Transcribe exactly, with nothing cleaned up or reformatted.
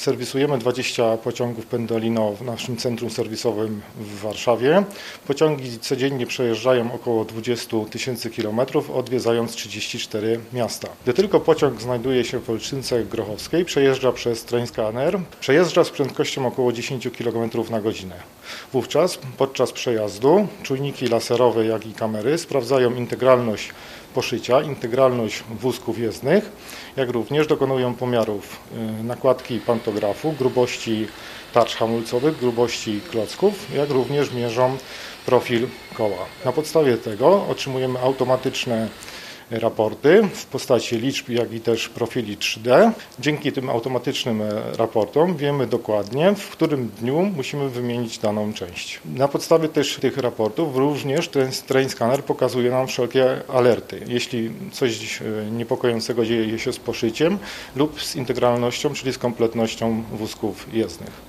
serwisujemy dwadzieścia pociągów Pendolino w naszym centrum serwisowym w Warszawie. Pociągi codziennie przejeżdżają około dwadzieścia tysięcy kilometrów, odwiedzając trzydzieści cztery miasta. Gdy tylko pociąg znajduje się w Olszynce Grochowskiej, przejeżdża przez train-scanner, przejeżdża z prędkością około dziesięć kilometrów na godzinę. Wówczas podczas przejazdu czujniki laserowe, jak i kamery sprawdzają integralność poszycia, integralność wózków jezdnych, jak również dokonują pomiarów nakładki pantografu, grubości tarcz hamulcowych, grubości klocków, jak również mierzą profil koła. Na podstawie tego otrzymujemy automatyczne raporty w postaci liczb, jak i też profili trzy D. Dzięki tym automatycznym raportom wiemy dokładnie, w którym dniu musimy wymienić daną część. Na podstawie też tych raportów również ten train scanner pokazuje nam wszelkie alerty. Jeśli coś niepokojącego dzieje się z poszyciem lub z integralnością, czyli z kompletnością wózków jezdnych.